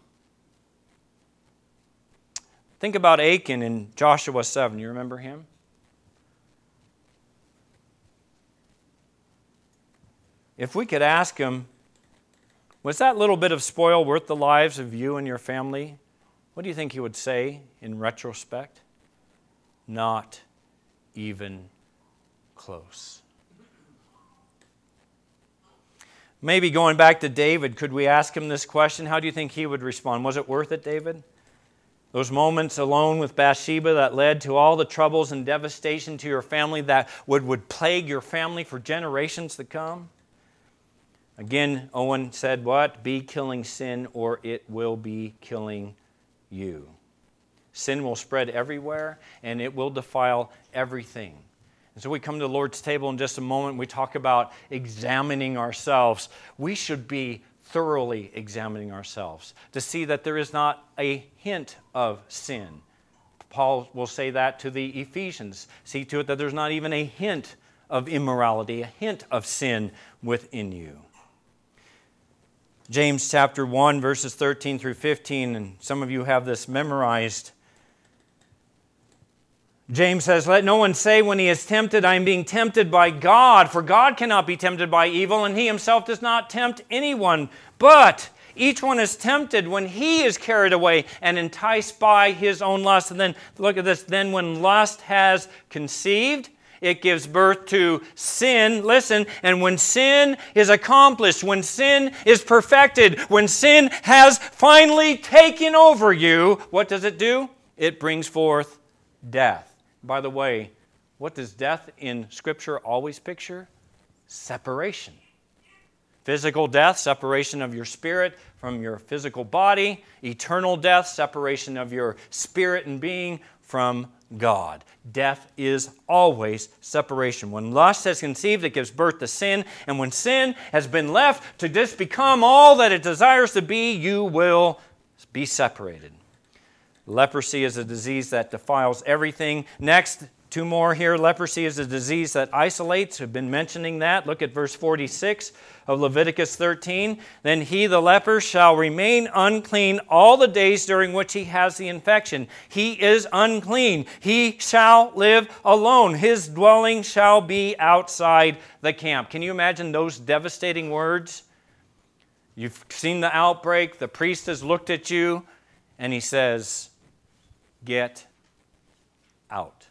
Think about Achan in Joshua 7. You remember him? If we could ask him, was that little bit of spoil worth the lives of you and your family? What do you think he would say in retrospect? Not even close. Maybe going back to David, could we ask him this question? How do you think he would respond? Was it worth it, David? Those moments alone with Bathsheba that led to all the troubles and devastation to your family that would plague your family for generations to come? Again, Owen said what? Be killing sin or it will be killing you. Sin will spread everywhere and it will defile everything. And so we come to the Lord's table in just a moment. We talk about examining ourselves. We should be thoroughly examining ourselves to see that there is not a hint of sin. Paul will say that to the Ephesians. See to it that there's not even a hint of immorality, a hint of sin within you. James chapter 1, verses 13 through 15, and some of you have this memorized. James says, let no one say when he is tempted, I am being tempted by God, for God cannot be tempted by evil, and he himself does not tempt anyone. But each one is tempted when he is carried away and enticed by his own lust. And then, look at this, then when lust has conceived, it gives birth to sin. Listen, and when sin is accomplished, when sin is perfected, when sin has finally taken over you, what does it do? It brings forth death. By the way, what does death in Scripture always picture? Separation. Physical death, separation of your spirit from your physical body. Eternal death, separation of your spirit and being from God. Death is always separation. When lust has conceived, it gives birth to sin. And when sin has been left to just become all that it desires to be, you will be separated. Leprosy is a disease that defiles everything. Next, two more here. Leprosy is a disease that isolates. We've been mentioning that. Look at verse 46 of Leviticus 13. Then he, the leper, shall remain unclean all the days during which he has the infection. He is unclean. He shall live alone. His dwelling shall be outside the camp. Can you imagine those devastating words? You've seen the outbreak. The priest has looked at you, and he says, get out.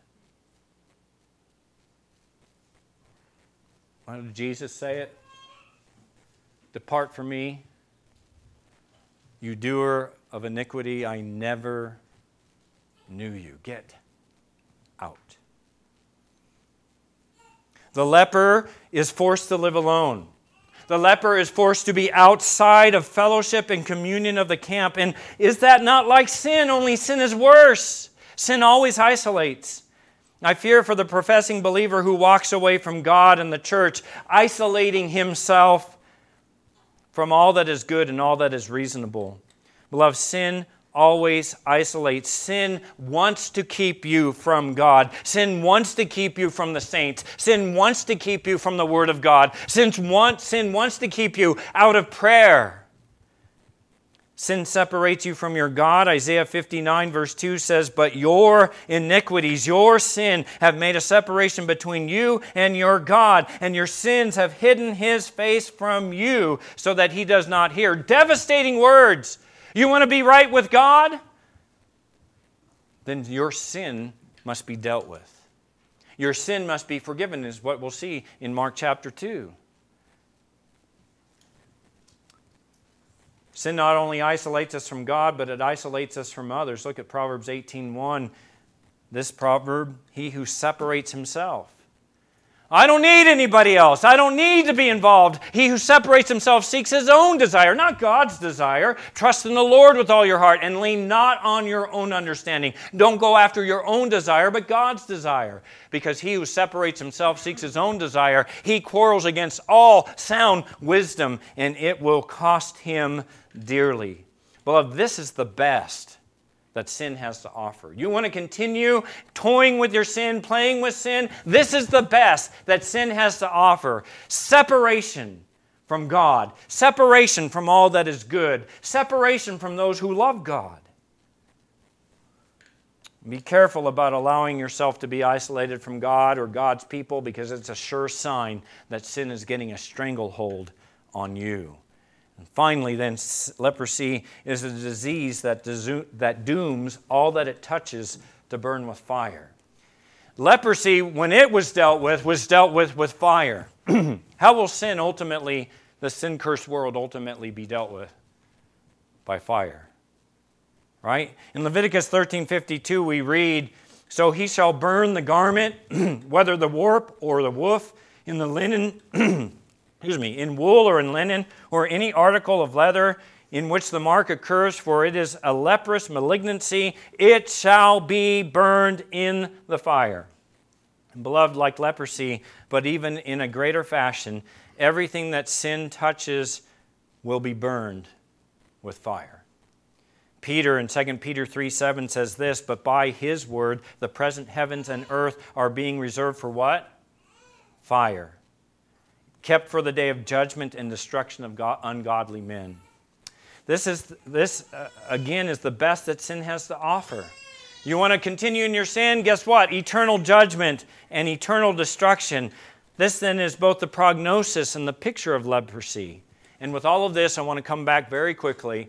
Why did Jesus say it? Depart from me, you doer of iniquity, I never knew you. Get out. The leper is forced to live alone. The leper is forced to be outside of fellowship and communion of the camp. And is that not like sin? Only sin is worse. Sin always isolates. I fear for the professing believer who walks away from God and the church, isolating himself from all that is good and all that is reasonable. Beloved, sin always isolates. Sin wants to keep you from God. Sin wants to keep you from the saints. Sin wants to keep you from the Word of God. Sin wants to keep you out of prayer. Sin separates you from your God. Isaiah 59 verse 2 says, "But your iniquities, your sin, have made a separation between you and your God, and your sins have hidden His face from you, so that He does not hear." Devastating words. You want to be right with God? Then your sin must be dealt with. Your sin must be forgiven, is what we'll see in Mark chapter 2. Sin not only isolates us from God, but it isolates us from others. Look at Proverbs 18:1. This proverb, "He who separates himself." I don't need anybody else. I don't need to be involved. He who separates himself seeks his own desire, not God's desire. Trust in the Lord with all your heart and lean not on your own understanding. Don't go after your own desire, but God's desire. Because he who separates himself seeks his own desire. He quarrels against all sound wisdom, and it will cost him dearly. Beloved, this is the best that sin has to offer. You want to continue toying with your sin, playing with sin? This is the best that sin has to offer. Separation from God. Separation from all that is good. Separation from those who love God. Be careful about allowing yourself to be isolated from God or God's people, because it's a sure sign that sin is getting a stranglehold on you. And finally, then, leprosy is a disease that dooms all that it touches to burn with fire. Leprosy, when it was dealt with fire. How will sin ultimately, the sin-cursed world ultimately be dealt with? By fire. Right? In Leviticus 13:52 we read, "So he shall burn the garment, whether the warp or the woof, in the linen, in wool or in linen, or any article of leather in which the mark occurs, for it is a leprous malignancy, it shall be burned in the fire." And beloved, like leprosy, but even in a greater fashion, everything that sin touches will be burned with fire. Peter in 2 Peter 3:7 says this, "But by His word the present heavens and earth are being reserved for" what? Fire. Kept for the day of judgment and destruction of ungodly men. This again is the best that sin has to offer. You want to continue in your sin? Guess what? Eternal judgment and eternal destruction. This then is both the prognosis and the picture of leprosy. And with all of this, I want to come back very quickly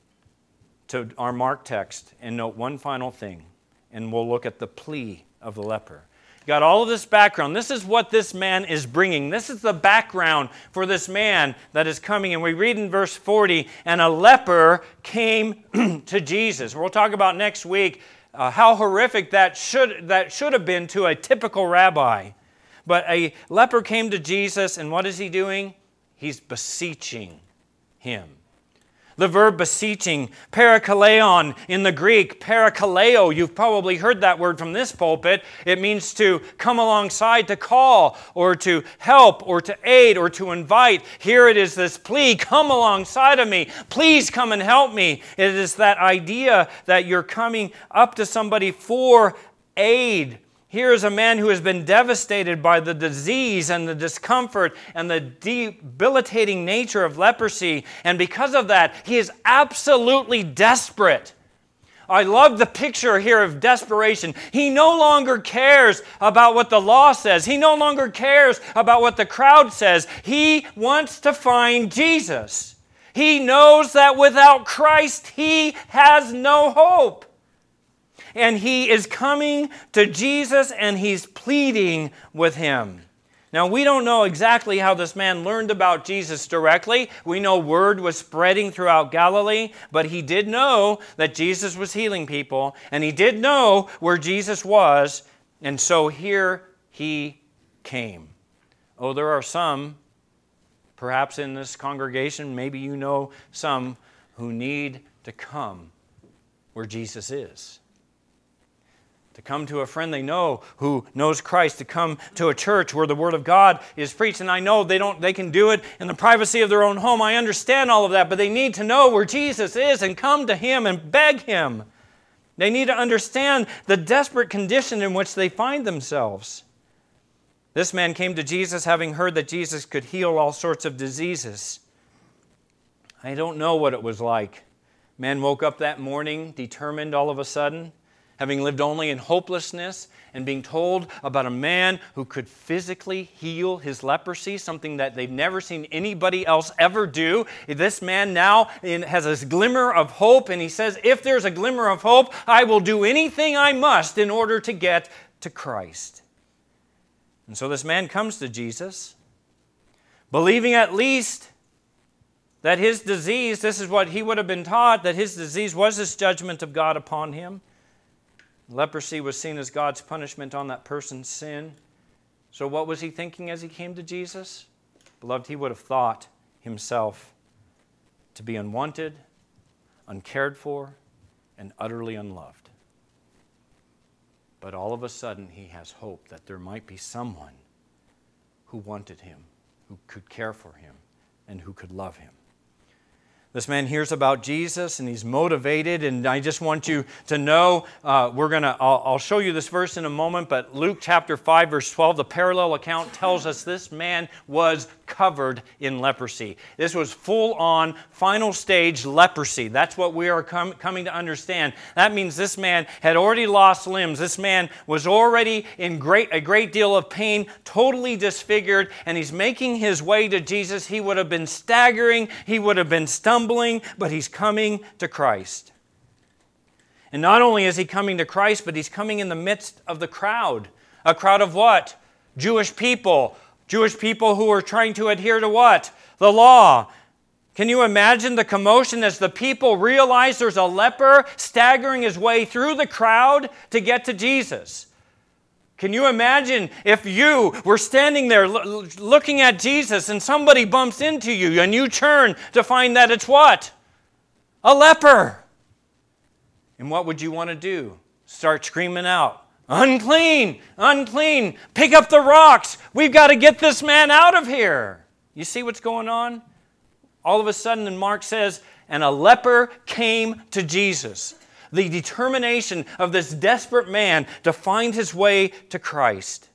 to our Mark text and note one final thing. And we'll look at the plea of the leper. Got all of this background. This is what this man is bringing. This is the background for this man that is coming. And we read in verse 40, "And a leper came to Jesus." We'll talk about next week how horrific that should have been to a typical rabbi. But a leper came to Jesus, and what is he doing? He's beseeching him. The verb beseeching, parakaleon in the Greek, parakaleo, you've probably heard that word from this pulpit. It means to come alongside, to call, or to help, or to aid, or to invite. Here it is this plea, come alongside of me. Please come and help me. It is that idea that you're coming up to somebody for aid. Here is a man who has been devastated by the disease and the discomfort and the debilitating nature of leprosy. And because of that, he is absolutely desperate. I love the picture here of desperation. He no longer cares about what the law says. He no longer cares about what the crowd says. He wants to find Jesus. He knows that without Christ, he has no hope. And he is coming to Jesus and he's pleading with him. Now, we don't know exactly how this man learned about Jesus directly. We know word was spreading throughout Galilee, but he did know that Jesus was healing people, and he did know where Jesus was, and so here he came. Oh, there are some, perhaps in this congregation, maybe you know some who need to come where Jesus is. to come to a friend they know who knows Christ, to come to a church where the Word of God is preached. And I know they can do it in the privacy of their own home. I understand all of that, but they need to know where Jesus is and come to Him and beg Him. They need to understand the desperate condition in which they find themselves. This man came to Jesus having heard that Jesus could heal all sorts of diseases. I don't know what it was like. Man woke up that morning determined all of a sudden, having lived only in hopelessness, and being told about a man who could physically heal his leprosy, something that they've never seen anybody else ever do. This man now has a glimmer of hope, and he says, if there's a glimmer of hope, I will do anything I must in order to get to Christ. And so this man comes to Jesus, believing at least that his disease, this is what he would have been taught, that his disease was this judgment of God upon him. Leprosy was seen as God's punishment on that person's sin. So what was he thinking as he came to Jesus? Beloved, he would have thought himself to be unwanted, uncared for, and utterly unloved. But all of a sudden, he has hope that there might be someone who wanted him, who could care for him, and who could love him. This man hears about Jesus and he's motivated, and I just want you to know, I'll show you this verse in a moment, but Luke chapter 5 verse 12, the parallel account tells us this man was covered in leprosy. This was full-on, final stage leprosy. That's what we are coming to understand. That means this man had already lost limbs. This man was already in a great deal of pain, totally disfigured, and he's making his way to Jesus. He would have been staggering, he would have been stumbling, but he's coming to Christ. And not only is he coming to Christ, but he's coming in the midst of the crowd. A crowd of what? Jewish people. Jewish people who are trying to adhere to what? The law. Can you imagine the commotion as the people realize there's a leper staggering his way through the crowd to get to Jesus? Can you imagine if you were standing there looking at Jesus and somebody bumps into you and you turn to find that it's what? A leper. And what would you want to do? Start screaming out, unclean, unclean, pick up the rocks. We've got to get this man out of here. You see what's going on? All of a sudden, and Mark says, and a leper came to Jesus. The determination of this desperate man to find his way to Christ.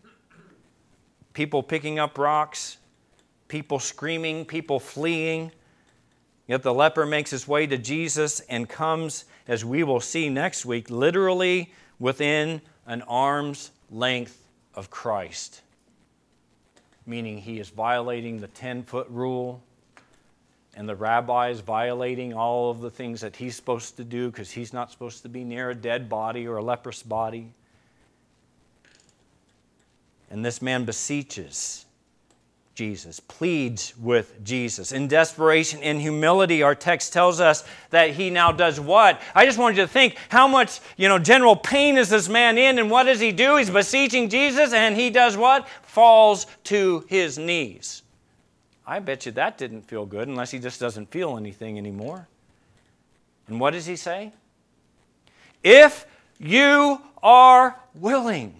People picking up rocks, people screaming, people fleeing. Yet the leper makes his way to Jesus and comes, as we will see next week, literally within an arm's length of Christ. Meaning he is violating the 10-foot rule, and the rabbi is violating all of the things that he's supposed to do because he's not supposed to be near a dead body or a leprous body. And this man beseeches Jesus, pleads with Jesus. In desperation, in humility, our text tells us that he now does what? I just wanted you to think how much, general pain is this man in, and what does he do? He's beseeching Jesus, and he does what? Falls to his knees. I bet you that didn't feel good unless he just doesn't feel anything anymore. And what does he say? If you are willing,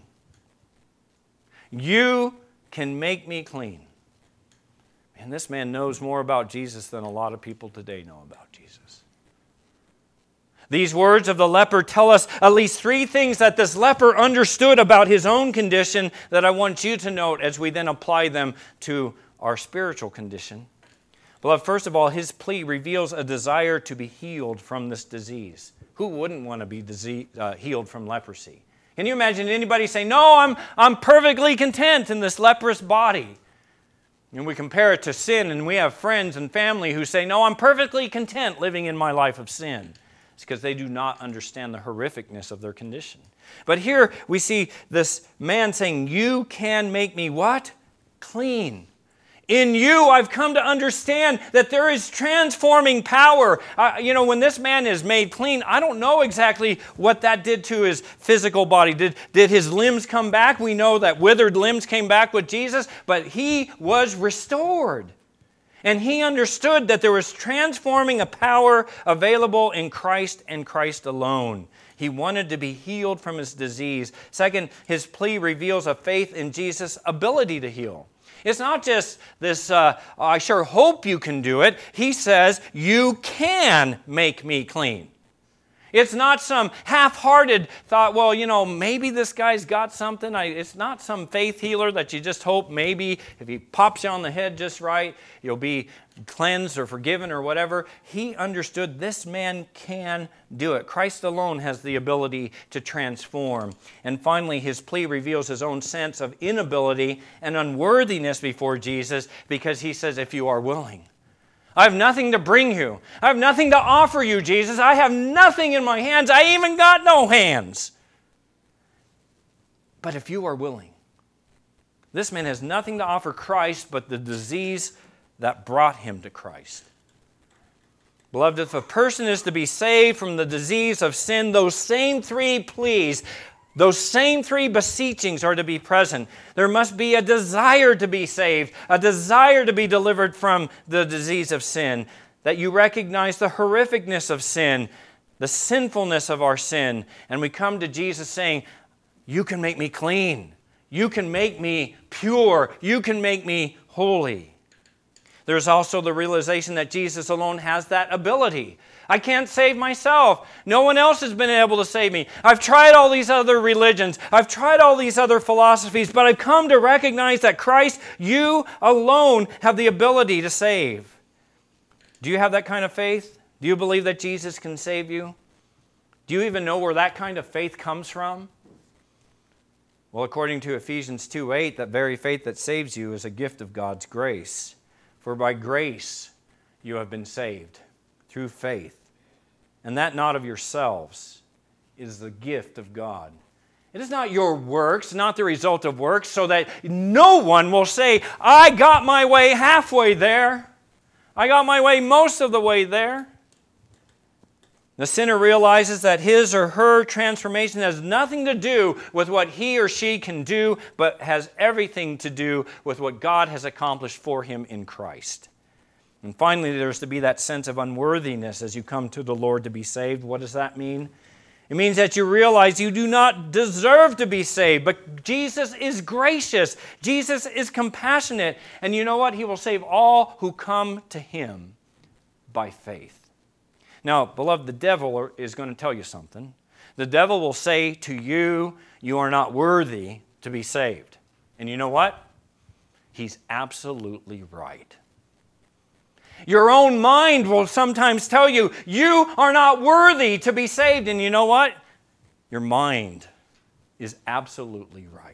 you can make me clean. And this man knows more about Jesus than a lot of people today know about Jesus. These words of the leper tell us at least three things that this leper understood about his own condition that I want you to note as we then apply them to our spiritual condition. Beloved, first of all, his plea reveals a desire to be healed from this disease. Who wouldn't want to be healed from leprosy? Can you imagine anybody saying, no, I'm perfectly content in this leprous body? And we compare it to sin, and we have friends and family who say, no, I'm perfectly content living in my life of sin. It's because they do not understand the horrificness of their condition. But here we see this man saying, you can make me what? Clean. In you, I've come to understand that there is transforming power. When this man is made clean, I don't know exactly what that did to his physical body. Did his limbs come back? We know that withered limbs came back with Jesus, but he was restored. And he understood that there was transforming a power available in Christ and Christ alone. He wanted to be healed from his disease. Second, his plea reveals a faith in Jesus' ability to heal. It's not just this, I sure hope you can do it. He says, you can make me clean. It's not some half-hearted thought, well, maybe this guy's got something. It's not some faith healer that you just hope maybe if he pops you on the head just right, you'll be cleansed or forgiven or whatever. He understood this man can do it. Christ alone has the ability to transform. And finally, his plea reveals his own sense of inability and unworthiness before Jesus because he says, if you are willing. I have nothing to bring you. I have nothing to offer you, Jesus. I have nothing in my hands. I even got no hands. But if you are willing, this man has nothing to offer Christ but the disease that brought him to Christ. Beloved, if a person is to be saved from the disease of sin, those same three pleas, those same three beseechings are to be present. There must be a desire to be saved, a desire to be delivered from the disease of sin, that you recognize the horrificness of sin, the sinfulness of our sin, and we come to Jesus saying, you can make me clean. You can make me pure. You can make me holy. There's also the realization that Jesus alone has that ability. I can't save myself. No one else has been able to save me. I've tried all these other religions. I've tried all these other philosophies, but I've come to recognize that Christ, you alone have the ability to save. Do you have that kind of faith? Do you believe that Jesus can save you? Do you even know where that kind of faith comes from? Well, according to Ephesians 2:8, that very faith that saves you is a gift of God's grace. For by grace you have been saved through faith. And that not of yourselves, is the gift of God. It is not your works, not the result of works, so that no one will say, I got my way halfway there. I got my way most of the way there. The sinner realizes that his or her transformation has nothing to do with what he or she can do, but has everything to do with what God has accomplished for him in Christ. And finally, there's to be that sense of unworthiness as you come to the Lord to be saved. What does that mean? It means that you realize you do not deserve to be saved, but Jesus is gracious. Jesus is compassionate. And you know what? He will save all who come to him by faith. Now, beloved, the devil is going to tell you something. The devil will say to you, you are not worthy to be saved. And you know what? He's absolutely right. Your own mind will sometimes tell you, you are not worthy to be saved. And you know what? Your mind is absolutely right.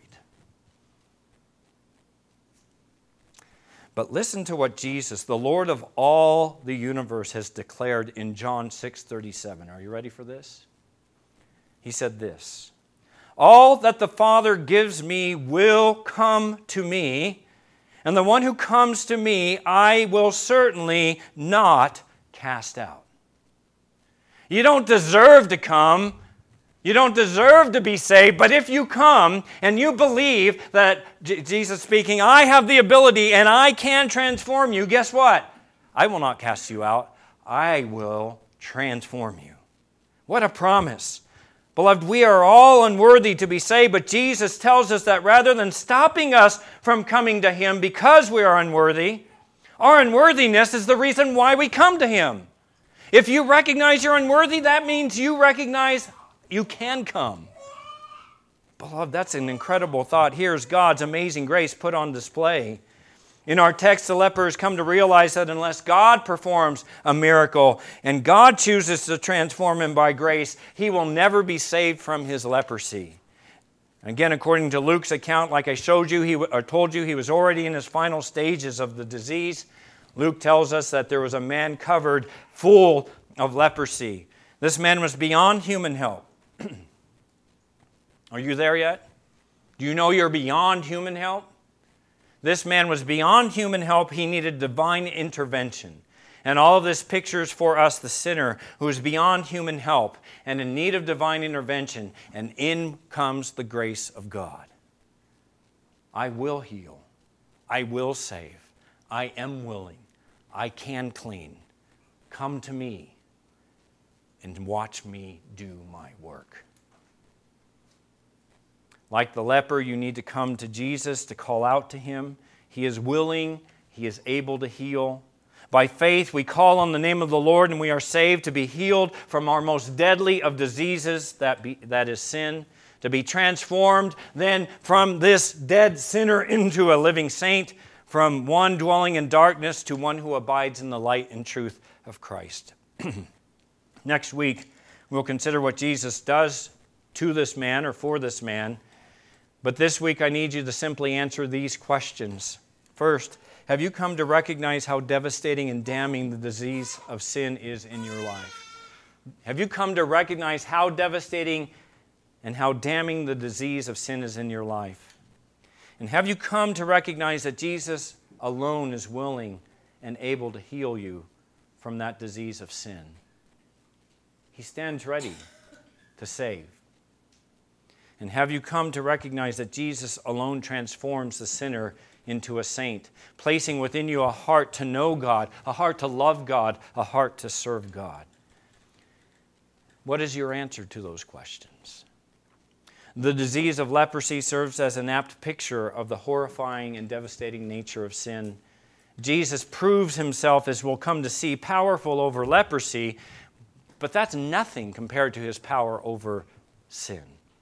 But listen to what Jesus, the Lord of all the universe, has declared in John 6:37. Are you ready for this? He said this, all that the Father gives me will come to me, and the one who comes to me, I will certainly not cast out. You don't deserve to come. You don't deserve to be saved. But if you come and you believe that, Jesus speaking, I have the ability and I can transform you, guess what? I will not cast you out. I will transform you. What a promise. Beloved, we are all unworthy to be saved, but Jesus tells us that rather than stopping us from coming to him because we are unworthy, our unworthiness is the reason why we come to him. If you recognize you're unworthy, that means you recognize you can come. Beloved, that's an incredible thought. Here's God's amazing grace put on display. In our text, the lepers come to realize that unless God performs a miracle and God chooses to transform him by grace, he will never be saved from his leprosy. Again, according to Luke's account, like I told you, he was already in his final stages of the disease. Luke tells us that there was a man covered full of leprosy. This man was beyond human help. Are you there yet? Do you know you're beyond human help? This man was beyond human help. He needed divine intervention. And all of this pictures for us the sinner who is beyond human help and in need of divine intervention. And in comes the grace of God. I will heal. I will save. I am willing. I can clean. Come to me and watch me do my work. Like the leper, you need to come to Jesus to call out to him. He is willing. He is able to heal. By faith, we call on the name of the Lord and we are saved to be healed from our most deadly of diseases, that is sin, to be transformed then from this dead sinner into a living saint, from one dwelling in darkness to one who abides in the light and truth of Christ. Next week, we'll consider what Jesus does to this man or for this man. But this week, I need you to simply answer these questions. First, have you come to recognize how devastating and damning the disease of sin is in your life? Have you come to recognize how devastating and how damning the disease of sin is in your life? And have you come to recognize that Jesus alone is willing and able to heal you from that disease of sin? He stands ready to save. And have you come to recognize that Jesus alone transforms the sinner into a saint, placing within you a heart to know God, a heart to love God, a heart to serve God? What is your answer to those questions? The disease of leprosy serves as an apt picture of the horrifying and devastating nature of sin. Jesus proves himself, as we'll come to see, powerful over leprosy, but that's nothing compared to his power over sin.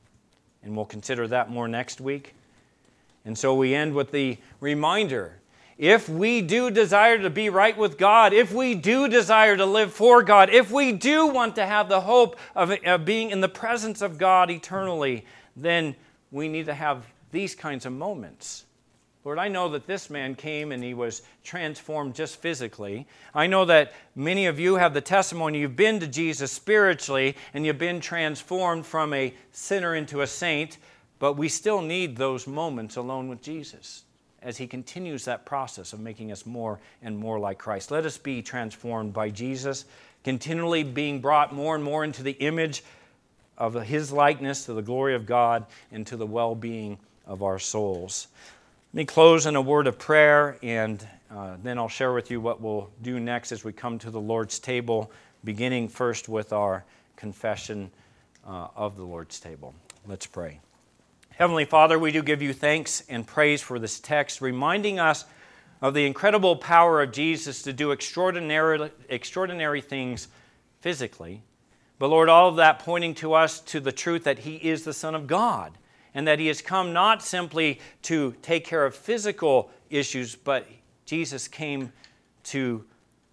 And we'll consider that more next week. And so we end with the reminder, if we do desire to be right with God, if we do desire to live for God, if we do want to have the hope of being in the presence of God eternally, then we need to have these kinds of moments. Lord, I know that this man came and he was transformed just physically. I know that many of you have the testimony you've been to Jesus spiritually and you've been transformed from a sinner into a saint, but we still need those moments alone with Jesus as he continues that process of making us more and more like Christ. Let us be transformed by Jesus, continually being brought more and more into the image of his likeness, to the glory of God, and to the well-being of our souls. Let me close in a word of prayer, and then I'll share with you what we'll do next as we come to the Lord's table, beginning first with our confession of the Lord's table. Let's pray. Heavenly Father, we do give you thanks and praise for this text, reminding us of the incredible power of Jesus to do extraordinary things physically. But Lord, all of that pointing to us to the truth that he is the Son of God, and that he has come not simply to take care of physical issues, but Jesus came to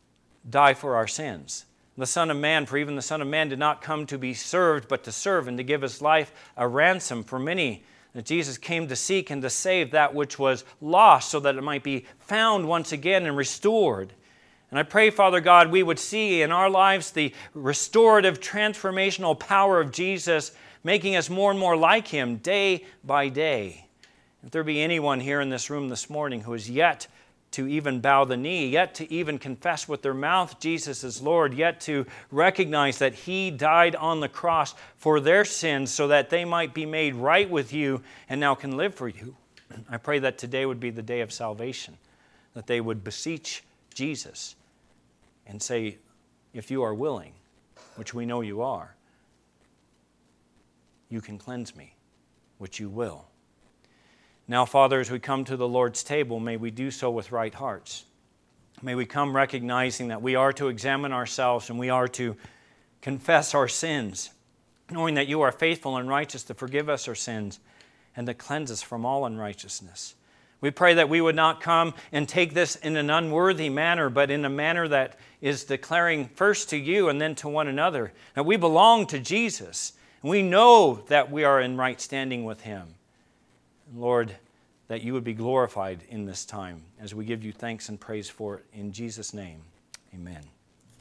die for our sins. The Son of Man, for even the Son of Man did not come to be served, but to serve and to give his life a ransom for many. That Jesus came to seek and to save that which was lost so that it might be found once again and restored. And I pray, Father God, we would see in our lives the restorative, transformational power of Jesus, making us more and more like him day by day. If there be anyone here in this room this morning who is yet to even bow the knee, yet to even confess with their mouth Jesus is Lord, yet to recognize that he died on the cross for their sins so that they might be made right with you and now can live for you, I pray that today would be the day of salvation, that they would beseech Jesus and say, if you are willing, which we know you are, you can cleanse me, which you will. Now, Father, as we come to the Lord's table, may we do so with right hearts. May we come recognizing that we are to examine ourselves and we are to confess our sins, knowing that you are faithful and righteous to forgive us our sins and to cleanse us from all unrighteousness. We pray that we would not come and take this in an unworthy manner, but in a manner that is declaring first to you and then to one another that we belong to Jesus. We know that we are in right standing with him. Lord, that you would be glorified in this time as we give you thanks and praise for it. In Jesus' name, amen.